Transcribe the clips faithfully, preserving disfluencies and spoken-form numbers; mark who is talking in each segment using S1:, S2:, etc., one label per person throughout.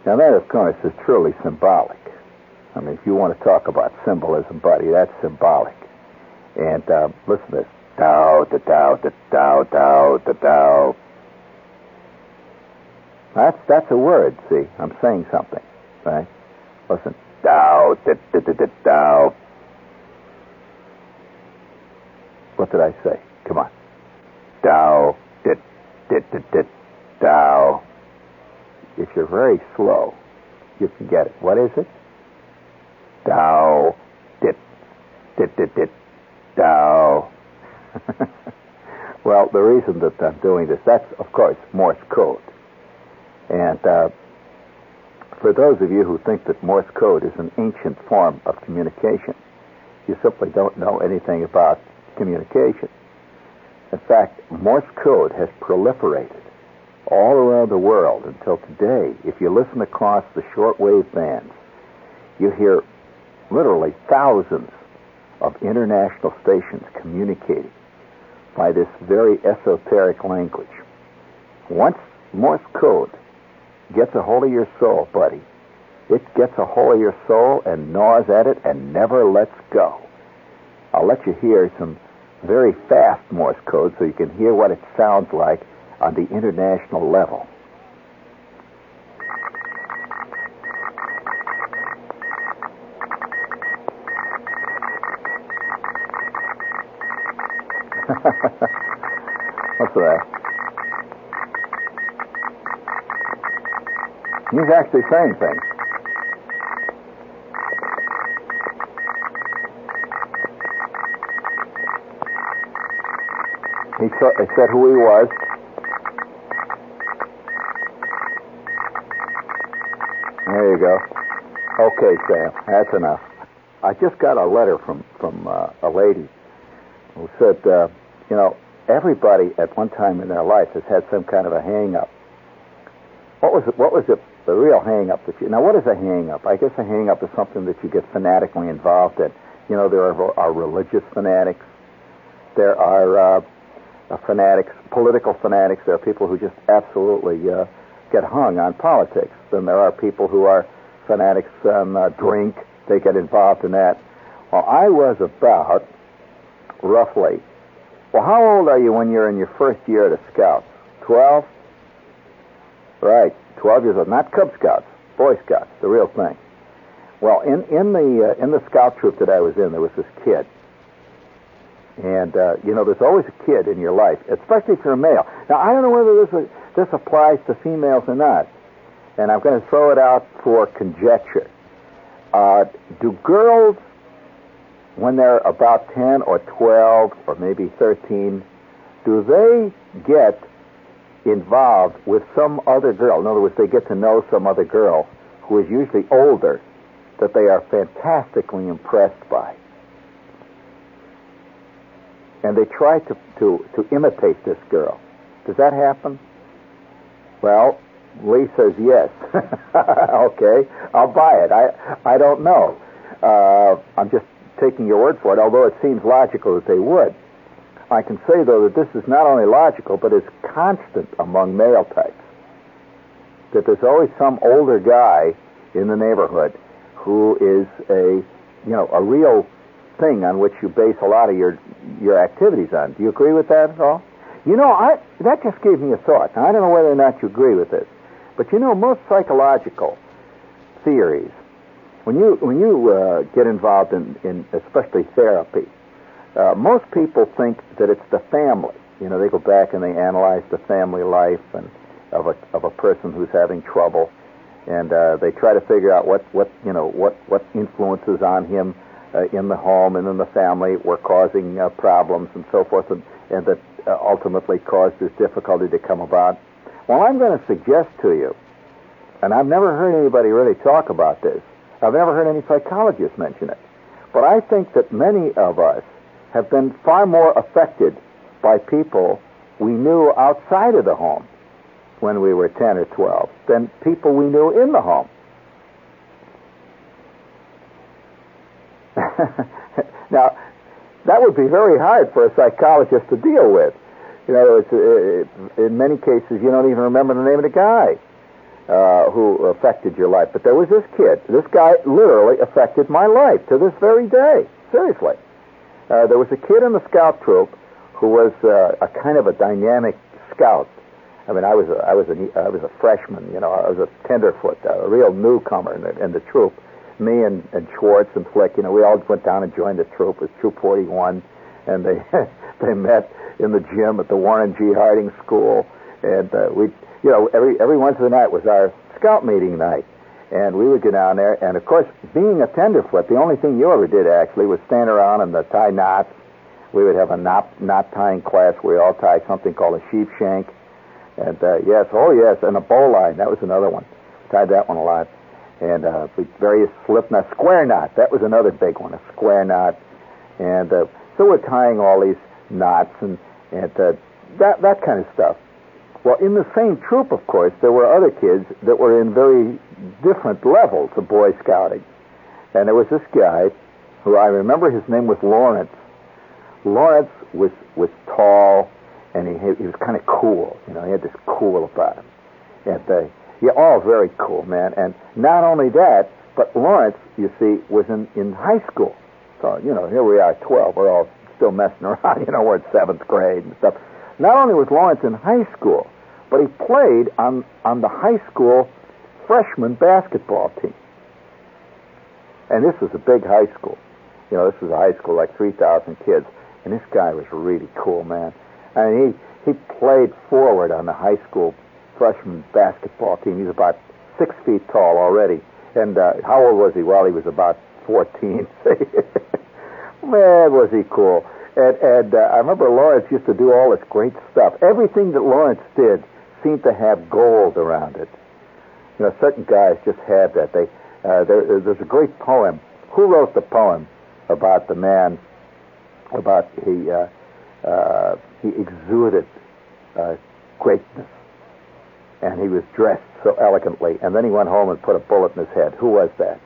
S1: Now that, of course, is truly symbolic. I mean, if you want to talk about symbolism, buddy, that's symbolic. And uh, listen to this. Tao, da, tao, da, tao, tao, da, tao. That's, that's a word, see? I'm saying something, right? Listen. Tao, da, da, da, da, tao. What did I say? Come on. Tao, da, da, da, da, tao. If you're very slow, you can get it. What is it? Tao, dit, dit, dit, dit, Tao. Well, the reason that I'm doing this, that's, of course, Morse code. And uh, for those of you who think that Morse code is an ancient form of communication, you simply don't know anything about communication. In fact, Morse code has proliferated all around the world until today. If you listen across the shortwave bands, you hear literally thousands of international stations communicating by this very esoteric language. Once Morse code gets a hold of your soul, buddy, it gets a hold of your soul and gnaws at it and never lets go. I'll let you hear some very fast Morse code so you can hear what it sounds like on the international level. What's that? He's actually saying things. He, saw, he said who he was. There you go. Okay, Sam, that's enough. I just got a letter from, from uh, a lady who said, uh, you know, everybody at one time in their life has had some kind of a hang-up. What was it, what was it, the real hang-up that you... Now, what is a hang-up? I guess a hang-up is something that you get fanatically involved in. You know, there are, are religious fanatics. There are uh, fanatics, political fanatics. There are people who just absolutely uh, get hung on politics. Then there are people who are fanatics on uh, drink. They get involved in that. Well, I was about... roughly. Well, how old are you when you're in your first year at a Scouts? Twelve? Right, twelve years old. Not Cub Scouts, Boy Scouts, the real thing. Well, in in the uh, in the Scout troop that I was in, there was this kid, and uh, you know, there's always a kid in your life, especially if you're a male. Now, I don't know whether this uh, this applies to females or not, and I'm going to throw it out for conjecture. Uh, do girls, when they're about ten or twelve or maybe thirteen, do they get involved with some other girl? In other words, they get to know some other girl who is usually older that they are fantastically impressed by. And they try to, to, to imitate this girl. Does that happen? Well, Lee says yes. Okay, I'll buy it. I, I don't know. Uh, I'm just taking your word for it, although it seems logical that they would. I can say, though, that this is not only logical, but is constant among male types. That there's always some older guy in the neighborhood who is a, you know, a real thing on which you base a lot of your your activities on. Do you agree with that at all? You know, I that just gave me a thought. Now, I don't know whether or not you agree with this, but you know, most psychological theories, when you when you uh, get involved in, in especially therapy, uh, most people think that it's the family. You know, they go back and they analyze the family life and of a of a person who's having trouble, and uh, they try to figure out what, what you know what what influences on him uh, in the home and in the family were causing uh, problems and so forth, and, and that uh, ultimately caused this difficulty to come about. Well, I'm going to suggest to you, and I've never heard anybody really talk about this. I've never heard any psychologists mention it, but I think that many of us have been far more affected by people we knew outside of the home when we were ten or twelve than people we knew in the home. Now, that would be very hard for a psychologist to deal with. You know, it's, uh, in many cases, you don't even remember the name of the guy. uh, who affected your life, but there was this kid. This guy literally affected my life to this very day. Seriously. Uh, there was a kid in the scout troop who was uh, a kind of a dynamic scout. I mean, I was a, I was a, I was a freshman, you know, I was a tenderfoot, a real newcomer in the, in the troop. Me and, and Schwartz and Flick, you know, we all went down and joined the troop. It was Troop forty-one, and they they met in the gym at the Warren G. Harding School, and uh, we, you know, every every Wednesday night was our scout meeting night, and we would go down there. And of course, being a tenderfoot, the only thing you ever did actually was stand around and uh, tie knots. We would have a knot knot tying class where we all tied something called a sheep shank, and uh, yes, oh yes, and a bowline. That was another one. Tied that one a lot. And uh, various slip knots, square knot. That was another big one, a square knot. And uh, so we're tying all these knots and and uh, that that kind of stuff. Well, in the same troop, of course, there were other kids that were in very different levels of Boy Scouting. And there was this guy who I remember his name was Lawrence. Lawrence was was tall, and he he was kind of cool. You know, he had this cool about him. And uh, yeah, all very cool, man. And not only that, but Lawrence, you see, was in, in high school. So, you know, here we are, twelve. We're all still messing around. You know, we're in seventh grade and stuff. Not only was Lawrence in high school, but he played on, on the high school freshman basketball team. And this was a big high school. You know, this was a high school, like three thousand kids. And this guy was really cool, man. I mean, he, he played forward on the high school freshman basketball team. He's about six feet tall already. And uh, how old was he? Well, he was about fourteen. Man, was he cool. And, and uh, I remember Lawrence used to do all this great stuff. Everything that Lawrence did seemed to have gold around it. You know, certain guys just had that. They uh, there, There's a great poem. Who wrote the poem about the man, about he, uh, uh, he exuded uh, greatness? And he was dressed so elegantly. And then he went home and put a bullet in his head. Who was that?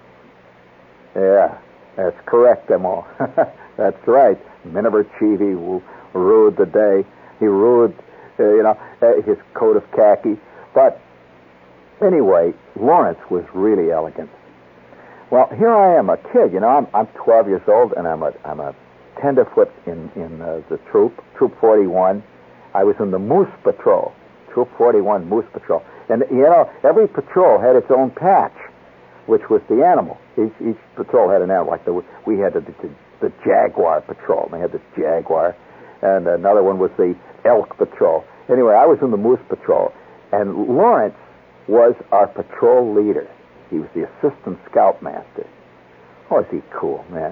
S1: Yeah, that's correct, Emo. That's right. Miniver Cheevy ruled the day. He ruled, uh, you know, uh, his coat of khaki. But anyway, Lawrence was really elegant. Well, here I am, a kid. You know, I'm I'm twelve years old, and I'm a I'm a tenderfoot in in uh, the troop, Troop forty-one. I was in the Moose Patrol. Troop forty-one Moose Patrol. And, you know, every patrol had its own patch, which was the animal. Each, each patrol had an animal. Like the, we had the, the, the Jaguar Patrol. They had the Jaguar. And another one was the Elk Patrol. Anyway, I was in the Moose Patrol. And Lawrence was our patrol leader. He was the assistant scoutmaster. Oh, is he cool, man.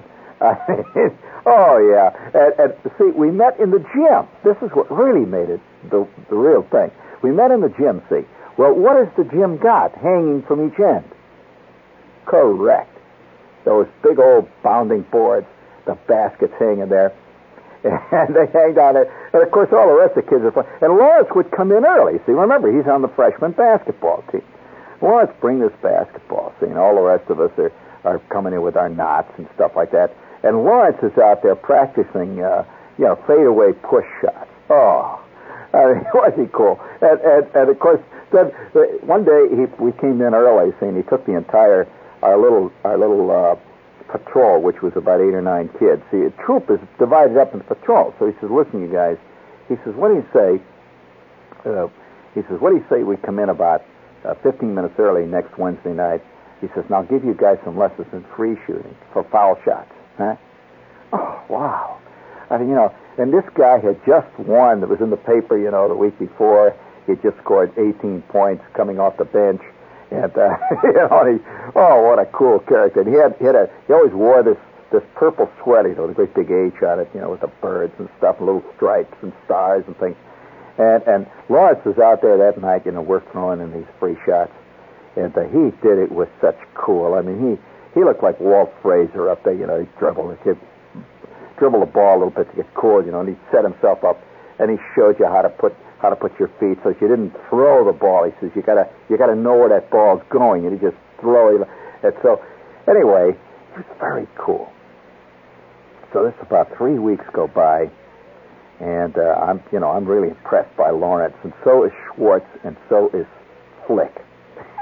S1: Oh, yeah. And, and see, we met in the gym. This is what really made it the, the real thing. We met in the gym, see. Well, what has the gym got hanging from each end? Correct. Those big old bounding boards, the baskets hanging there. And they hang down there. And, of course, all the rest of the kids are fun. And Lawrence would come in early. See, remember, he's on the freshman basketball team. Lawrence, bring this basketball. See, and all the rest of us are, are coming in with our knots and stuff like that. And Lawrence is out there practicing, uh, you know, fadeaway push shots. Oh, I mean, wasn't he cool? And, and, and of course, then one day he, we came in early, saying he took the entire our little our little uh, patrol, which was about eight or nine kids. See, a troop is divided up into patrols. So he says, "Listen, you guys," he says, "What do you say?" Uh, he says, "What do you say we come in about uh, fifteen minutes early next Wednesday night?" He says, "And I'll give you guys some lessons in free shooting for foul shots." Huh? Oh, wow. I mean, you know, and this guy had just won. That was in the paper, you know, the week before. He had just scored eighteen points coming off the bench. And, uh, you know, and he, oh, what a cool character. And he had, he had a, he always wore this, this purple sweater, you know, with a great big H on it, you know, with the birds and stuff, little stripes and stars and things. And, and Lawrence was out there that night, you know, we're throwing in these free shots. And uh, he did it with such cool. I mean, he, he looked like Walt Frazier up there, you know, he dribbled, he'd dribble the ball a little bit to get cool, you know, and he'd set himself up, and he showed you how to put how to put your feet so that you didn't throw the ball. He says you gotta you gotta know where that ball's going, and he just throw it. And so, anyway, it was very cool. So this about three weeks go by, and uh, I'm you know I'm really impressed by Lawrence, and so is Schwartz, and so is Flick.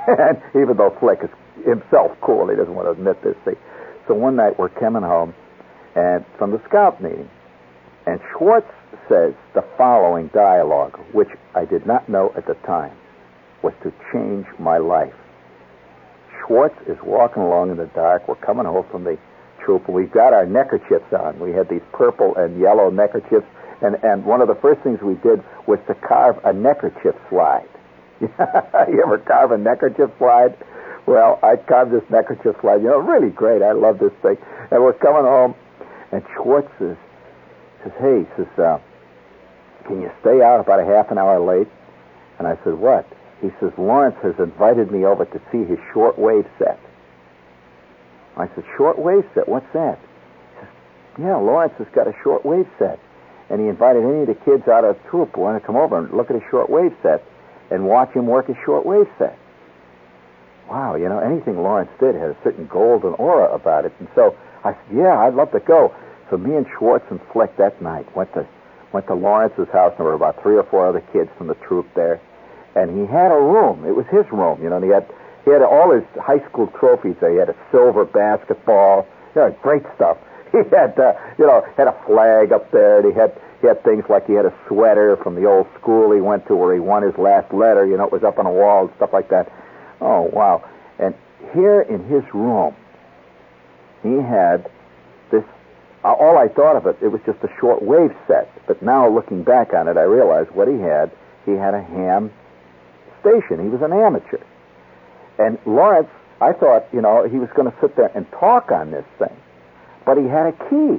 S1: And even though Flick is himself cool, he doesn't want to admit this. See? So one night we're coming home and from the scout meeting, and Schwartz says the following dialogue, which I did not know at the time, was to change my life. Schwartz is walking along in the dark. We're coming home from the troop. We've got our neckerchiefs on. We had these purple and yellow neckerchiefs, and, and one of the first things we did was to carve a neckerchief slide. You ever carve a neckerchief slide? Well, I carved this neckerchief slide. You know, really great. I love this thing. And we're coming home, and Schwartz says, says hey, says, uh, can you stay out about a half an hour late? And I said, what? He says, Lawrence has invited me over to see his shortwave set. I said, shortwave set? What's that? He says, yeah, Lawrence has got a shortwave set. And he invited any of the kids out of the troop who want to come over and look at his shortwave set and watch him work his shortwave set. Wow, you know, anything Lawrence did had a certain golden aura about it. And so I said, yeah, I'd love to go. So me and Schwartz and Flick that night went to went to Lawrence's house, and there were about three or four other kids from the troop there. And he had a room. It was his room, you know, and he had he had all his high school trophies there. He had a silver basketball, you know, great stuff. He had, uh, you know, had a flag up there, and he had he had things like he had a sweater from the old school he went to where he won his last letter, you know, it was up on a wall and stuff like that. Oh, wow. And here in his room, he had this, uh, all I thought of it, it was just a short wave set. But now looking back on it, I realized what he had, he had a ham station. He was an amateur. And Lawrence, I thought, you know, he was going to sit there and talk on this thing. But he had a key.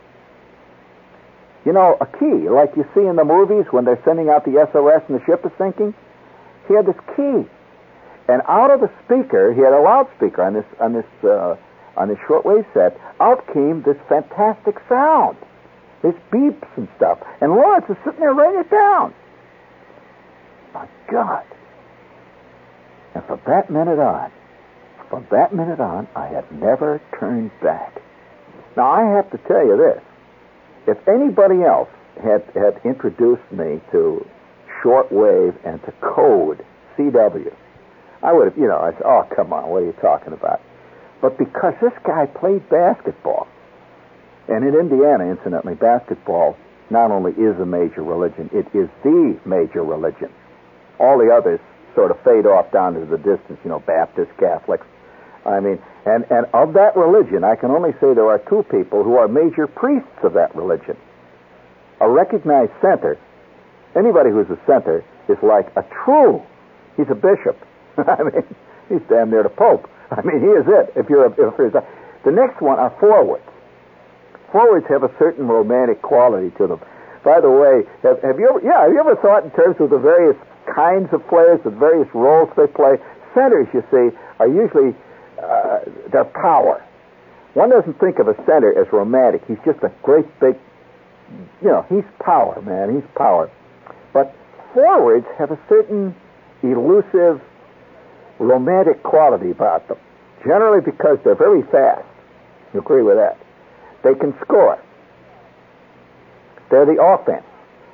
S1: You know, a key, like you see in the movies when they're sending out the S O S and the ship is sinking. He had this key. And out of the speaker, he had a loudspeaker on this on this uh, on this shortwave set. Out came this fantastic sound, this beeps and stuff. And Lawrence is sitting there writing it down. My God! And from that minute on, from that minute on, I have never turned back. Now I have to tell you this: if anybody else had had introduced me to shortwave and to code C W, I would have, you know, I said, oh, come on, what are you talking about? But because this guy played basketball, and in Indiana, incidentally, basketball not only is a major religion, it is the major religion. All the others sort of fade off down to the distance, you know, Baptists, Catholics. I mean, and, and of that religion, I can only say there are two people who are major priests of that religion. A recognized center. Anybody who's a center is like a true, he's a bishop. I mean, he's damn near the Pope. I mean, he is it. If you're, a, if you're a, the next one are forwards. Forwards have a certain romantic quality to them. By the way, have, have you ever, yeah, have you ever thought in terms of the various kinds of players, the various roles they play? Centers, you see, are usually uh, their power. One doesn't think of a center as romantic. He's just a great big, you know, he's power, man. He's power. But forwards have a certain elusive, romantic quality about them. Generally because they're very fast. You agree with that? They can score. They're the offense.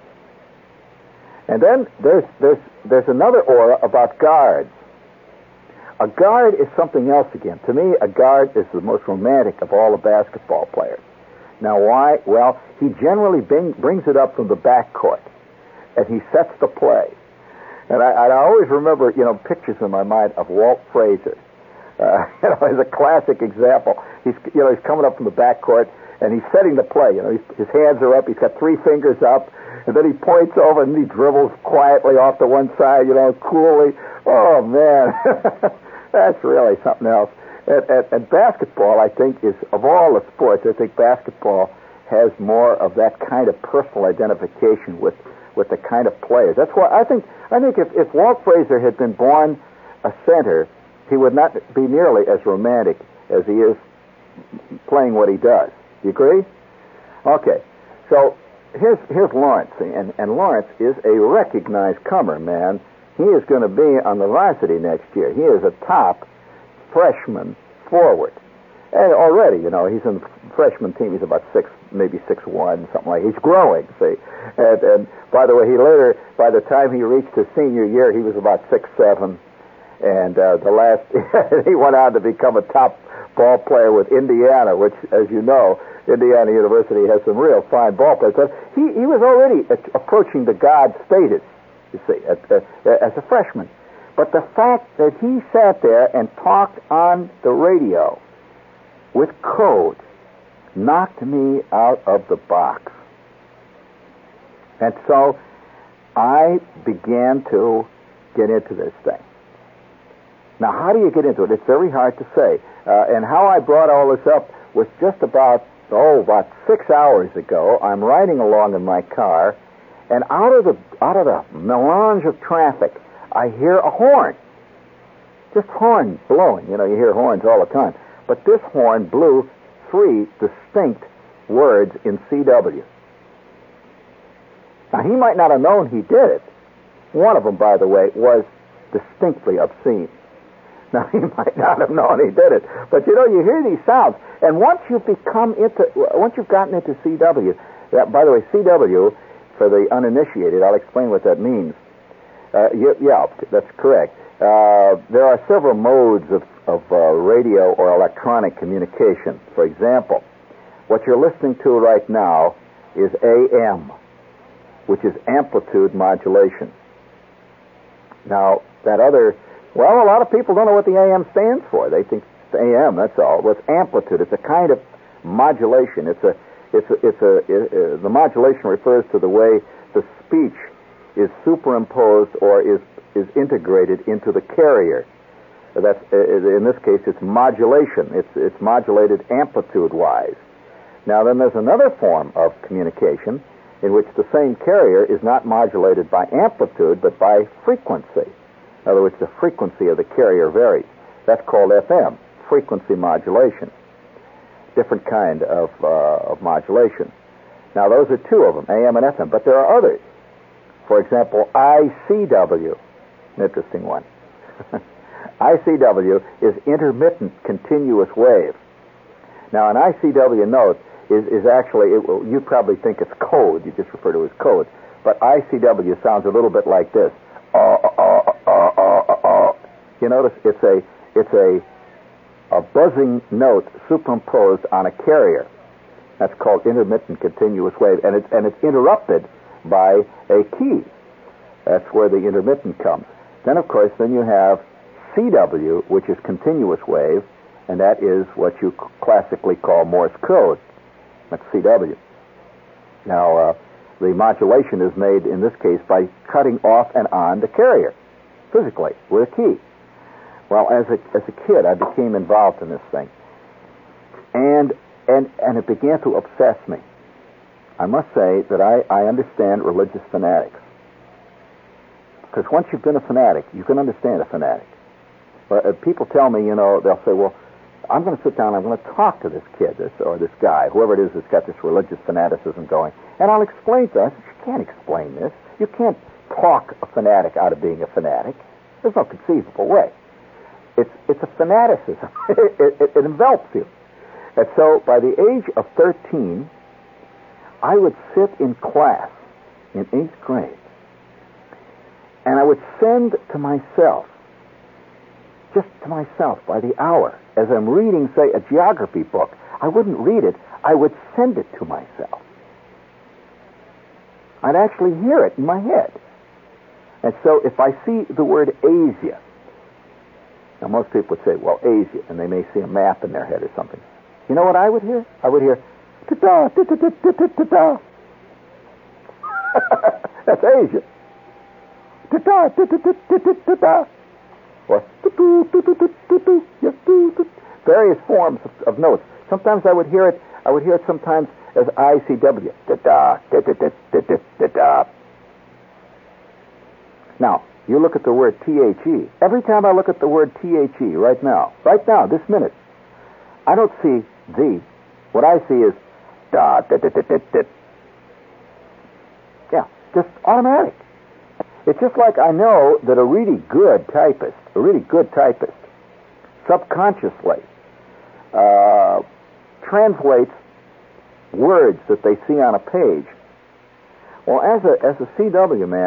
S1: And then there's there's there's another aura about guards. A guard is something else again. To me, a guard is the most romantic of all the basketball players. Now, why? Well, he generally bring, brings it up from the backcourt, and he sets the play. And I, I always remember, you know, pictures in my mind of Walt Frazier. Uh, you know, as a classic example. He's, you know, he's coming up from the backcourt, and he's setting the play. You know, he's, his hands are up. He's got three fingers up, and then he points over and he dribbles quietly off to one side. You know, coolly. Oh man, that's really something else. And, and, and basketball, I think, is of all the sports, I think basketball has more of that kind of personal identification with. with the kind of players. That's why I think I think if, if Walt Frazier had been born a center, he would not be nearly as romantic as he is playing what he does. Do you agree? Okay. So here's here's Lawrence, and, and Lawrence is a recognized comer, man. He is going to be on the varsity next year. He is a top freshman forward. And already, you know, he's in the freshman team. He's about six, maybe six one, something like that. He's growing, see. And, and by the way, he later, by the time he reached his senior year, he was about six seven. And uh, the last, he went on to become a top ball player with Indiana, which, as you know, Indiana University has some real fine ball players. But he, he was already approaching the God status, you see, at, uh, as a freshman. But the fact that he sat there and talked on the radio with code knocked me out of the box. And so I began to get into this thing. Now, how do you get into it? It's very hard to say. Uh, and how I brought all this up was just about, oh, about six hours ago. I'm riding along in my car, and out of the out of the melange of traffic, I hear a horn. Just horn blowing. You know, you hear horns all the time. But this horn blew three distinct words in C W. Now, he might not have known he did it. One of them, by the way, was distinctly obscene. Now, he might not have known he did it. But, you know, you hear these sounds. And once you've become into, once you've gotten into C W, that, by the way, C W, for the uninitiated, I'll explain what that means. Uh, yeah, that's correct. Uh, there are several modes of, of uh, radio or electronic communication. For example, what you're listening to right now is A M, which is amplitude modulation. Now, that other, well, a lot of people don't know what the A M stands for. They think it's A M, that's all. Well, it's amplitude. It's a kind of modulation. It's a, it's a, it's a, it, uh, the modulation refers to the way the speech is superimposed or is is integrated into the carrier. That's uh, in this case, it's modulation. It's it's modulated amplitude-wise. Now, then there's another form of communication in which the same carrier is not modulated by amplitude, but by frequency. In other words, the frequency of the carrier varies. That's called F M, frequency modulation. Different kind of, uh, of modulation. Now, those are two of them, A M and F M, but there are others. For example, I C W, an interesting one. I C W is intermittent continuous wave. Now, an I C W note is, is actually, it will, you probably think it's code, you just refer to it as code, but I C W sounds a little bit like this. Uh, uh, uh, uh, uh, uh. You notice it's a, it's a, a buzzing note superimposed on a carrier. That's called intermittent continuous wave, and it's, and it's interrupted by a key. That's where the intermittent comes. Then, of course, then you have C W, which is continuous wave, and that is what you classically call Morse code. That's C W. Now, uh, the modulation is made, in this case, by cutting off and on the carrier, physically, with a key. Well, as a, as a kid, I became involved in this thing. And, and, and it began to obsess me. I must say that I, I understand religious fanatics. Because once you've been a fanatic, you can understand a fanatic. But uh, people tell me, you know, they'll say, well, I'm going to sit down and I'm going to talk to this kid, this or this guy, whoever it is that's got this religious fanaticism going, and I'll explain to them. I said, you can't explain this. You can't talk a fanatic out of being a fanatic. There's no conceivable way. It's, it's a fanaticism. it, it, it envelops you. And so by the age of thirteen, I would sit in class in eighth grade, and I would send to myself, just to myself by the hour, as I'm reading, say, a geography book, I wouldn't read it, I would send it to myself. I'd actually hear it in my head. And so if I see the word Asia, now most people would say, well, Asia, and they may see a map in their head or something. You know what I would hear? I would hear, ta-ta, ta-ta-ta-ta-ta-ta. That's Asia. Ta-ta, ta-ta-ta-ta-ta-ta. Or various forms of, of notes. Sometimes I would hear it. I would hear it sometimes as I C W. Da-da, da-da-da-da-da-da. Now, you look at the word T H E. Every time I look at the word T H E right now, right now, this minute, I don't see the. What I see is da da da da da da. Yeah, just automatic. It's just like I know that a really good typist, a really good typist, subconsciously uh, translates words that they see on a page. Well, as a as a C W man,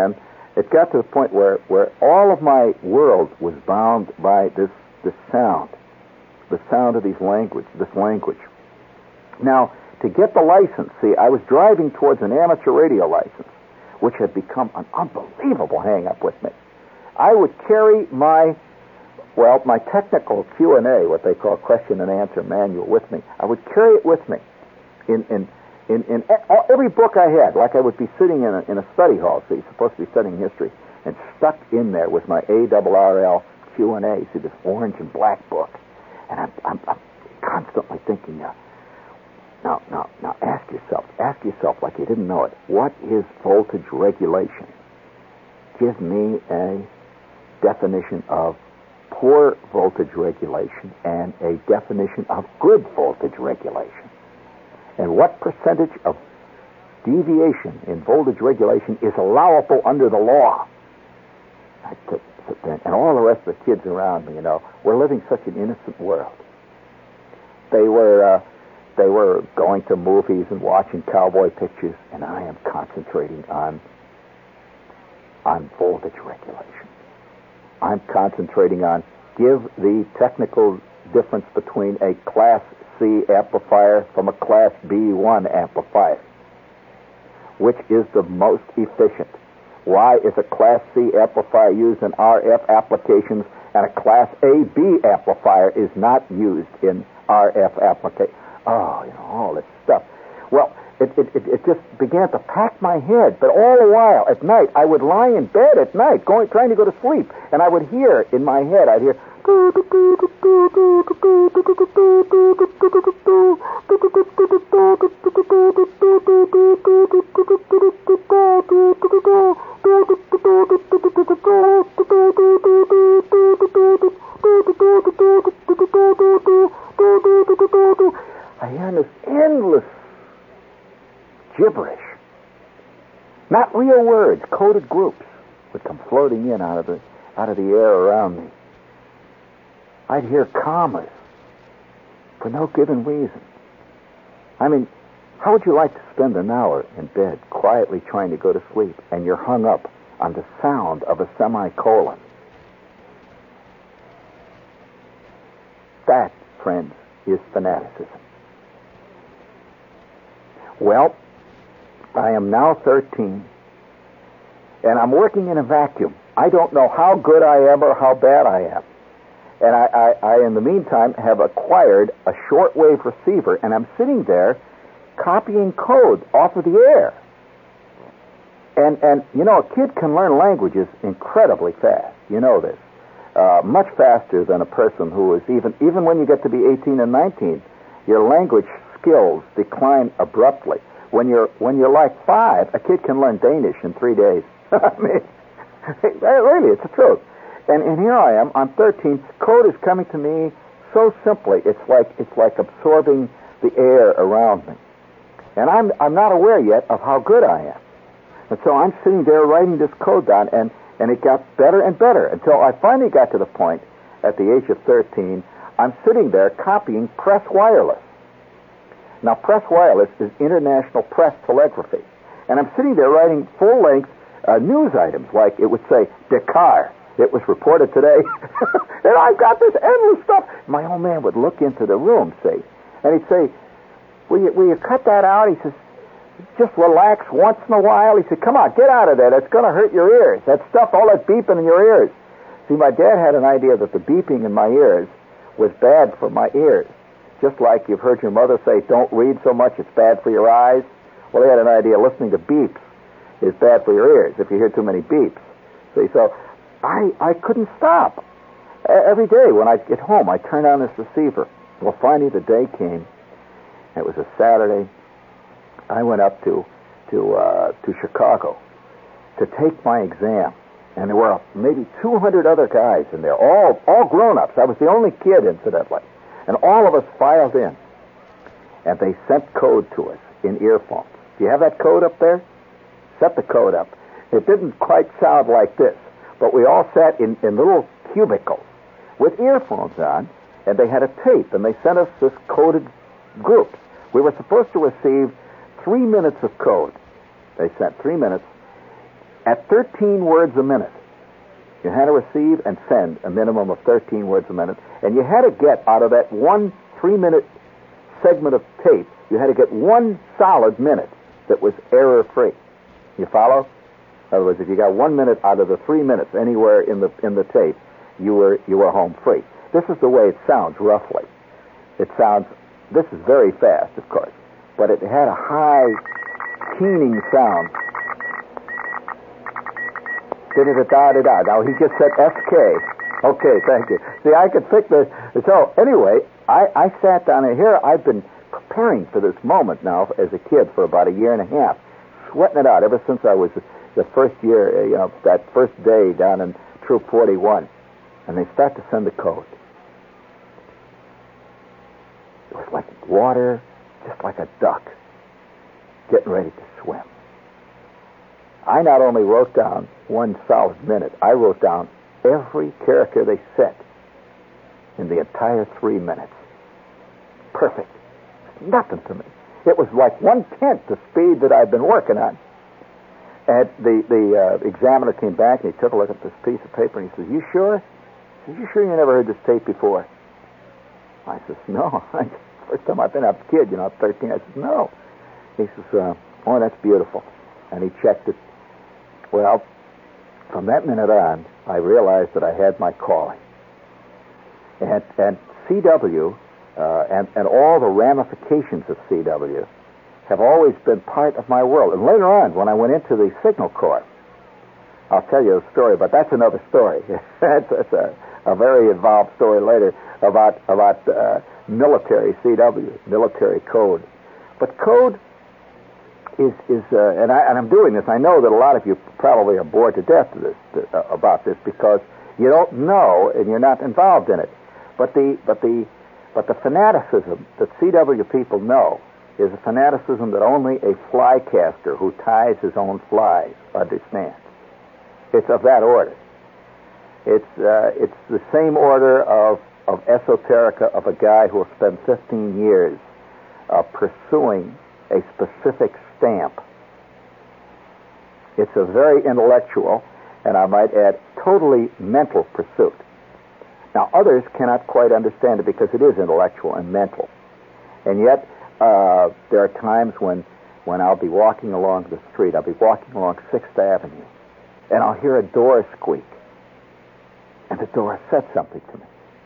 S1: it got to the point where, where all of my world was bound by this, this sound, the sound of these language, this language. Now, to get the license, see, I was driving towards an amateur radio license, which had become an unbelievable hang-up with me. I would carry my, well, my technical Q and A, what they call question and answer manual, with me. I would carry it with me in in in, in every book I had, like I would be sitting in a, in a study hall, so you're supposed to be studying history, and stuck in there was my A R R L Q and A, see, this orange and black book. And I'm, I'm, I'm constantly thinking, now, now, now, now, ask yourself, ask yourself, like you didn't know it, what is voltage regulation? Give me a definition of poor voltage regulation and a definition of good voltage regulation. And what percentage of deviation in voltage regulation is allowable under the law? I took, and all the rest of the kids around me, you know, were living such an innocent world. They were, uh, they were going to movies and watching cowboy pictures, and I am concentrating on, on voltage regulation. I'm concentrating on give the technical difference between a Class C amplifier from a Class B one amplifier. Which is the most efficient? Why is a Class C amplifier used in R F applications and a Class A B amplifier is not used in R F applications? Oh, you know, all this stuff. Well, it, it, it, it just began to pack my head. But all the while, at night, I would lie in bed at night, going, trying to go to sleep, and I would hear in my head, I'd hear... I hear this endless gibberish. Not real words, coded groups would come floating in out of the out of the air around me. I'd hear commas for no given reason. I mean, how would you like to spend an hour in bed quietly trying to go to sleep and you're hung up on the sound of a semicolon? That, friends, is fanaticism. Well, I am now thirteen, and I'm working in a vacuum. I don't know how good I am or how bad I am. And I, I, I, in the meantime, have acquired a shortwave receiver, and I'm sitting there copying code off of the air. And, and you know, a kid can learn languages incredibly fast. You know this. Uh, much faster than a person who is even, even when you get to be eighteen and nineteen, your language skills decline abruptly. When you're, when you're like five, a kid can learn Danish in three days. I mean, really, it's the truth. And, and here I am, I'm thirteen, code is coming to me so simply, it's like it's like absorbing the air around me. And I'm I'm not aware yet of how good I am. And so I'm sitting there writing this code down, and, and it got better and better until I finally got to the point, at the age of thirteen, I'm sitting there copying Press Wireless. Now, Press Wireless is international press telegraphy. And I'm sitting there writing full-length uh, news items, like it would say, Dakar. It was reported today. And I've got this endless stuff. My old man would look into the room, see, and he'd say, will you, will you cut that out? He says, just relax once in a while. He said, come on, get out of there. That's going to hurt your ears. That stuff, all that beeping in your ears. See, my dad had an idea that the beeping in my ears was bad for my ears. Just like you've heard your mother say, don't read so much, it's bad for your eyes. Well, he had an idea listening to beeps is bad for your ears if you hear too many beeps. See, so I, I couldn't stop. Every day when I get home, I turn on this receiver. Well, finally the day came. It was a Saturday. I went up to to uh, to Chicago to take my exam, and there were maybe two hundred other guys in there, all all grown-ups. I was the only kid, incidentally, and all of us filed in, and they sent code to us in earphones. Do you have that code up there? Set the code up. It didn't quite sound like this, but we all sat in, in little cubicles with earphones on, and they had a tape, and they sent us this coded group. We were supposed to receive three minutes of code. They sent three minutes. at thirteen words a minute. You had to receive and send a minimum of thirteen words a minute, and you had to get out of that one three-minute segment of tape, you had to get one solid minute that was error-free. You follow? In other words, if you got one minute out of the three minutes anywhere in the in the tape, you were you were home free. This is the way it sounds roughly. It sounds. This is very fast, of course, but it had a high, keening sound. Da-da-da-da-da-da. Now, he just said S K. Okay, thank you. See, I could pick this. So, anyway, I, I sat down and here. I've been preparing for this moment now as a kid for about a year and a half, sweating it out ever since I was the first year, you know, that first day down in Troop forty-one. And they start to send the code. It was like water, just like a duck, getting ready to swim. I not only wrote down one solid minute, I wrote down every character they said in the entire three minutes. Perfect. Nothing to me. It was like one-tenth the speed that I'd been working on. And the, the uh, examiner came back and he took a look at this piece of paper and he says, "You sure? Are you sure you never heard this tape before?" I says, "No. First time I've been a kid, you know, thirteen. I says, "No." He says, uh, "Oh, that's beautiful." And he checked it. Well, from that minute on, I realized that I had my calling. And, and C W uh, and, and all the ramifications of C W have always been part of my world. And later on, when I went into the Signal Corps, I'll tell you a story, but that's another story. that's, that's a, a very involved story later about, about uh, military C W, military code. But code is, is uh, and, I, and I'm doing this. I know that a lot of you probably are bored to death of this, uh, about this because you don't know and you're not involved in it. But the, but the, but the fanaticism that C W people know is a fanaticism that only a fly caster who ties his own flies understands. It's of that order. It's uh, it's the same order of, of esoterica of a guy who will spend fifteen years uh, pursuing a specific stamp. It's a very intellectual, and I might add, totally mental pursuit. Now, others cannot quite understand it because it is intellectual and mental. And yet, uh, there are times when, when I'll be walking along the street, I'll be walking along Sixth Avenue, and I'll hear a door squeak. And the door said something to me.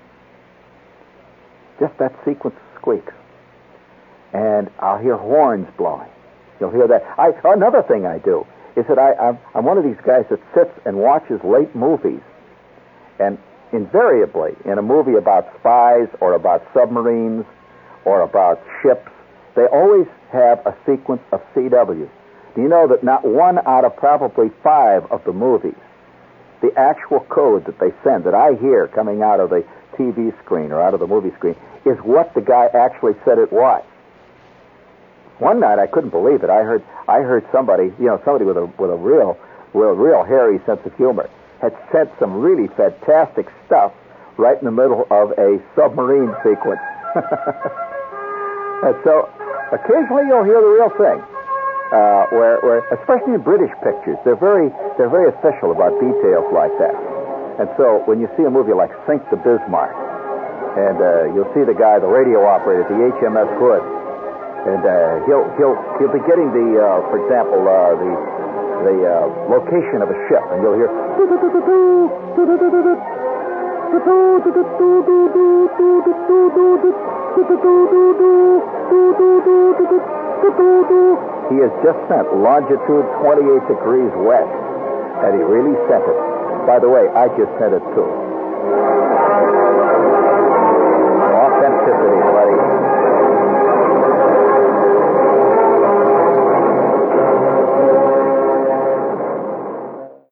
S1: Just that sequence of squeaks. And I'll hear horns blowing. You'll hear that. I, another thing I do is that I, I'm, I'm one of these guys that sits and watches late movies. And invariably, in a movie about spies or about submarines or about ships, they always have a sequence of C W. Do you know that not one out of probably five of the movies, the actual code that they send, that I hear coming out of the T V screen or out of the movie screen, is what the guy actually said it was? One night I couldn't believe it. I heard I heard somebody, you know, somebody with a with a real, real, real hairy sense of humor had sent some really fantastic stuff right in the middle of a submarine sequence. And so occasionally you'll hear the real thing. Uh, where, where, especially in British pictures, they're very, they're very official about details like that. And so, when you see a movie like Sink the Bismarck, and uh, you'll see the guy, the radio operator, the H M S Hood, and uh, he'll, he'll, he'll be getting the, uh, for example, uh, the, the uh, location of a ship, and you'll hear. He has just sent longitude twenty-eight degrees west, and he really sent it. By the way, I just sent it too.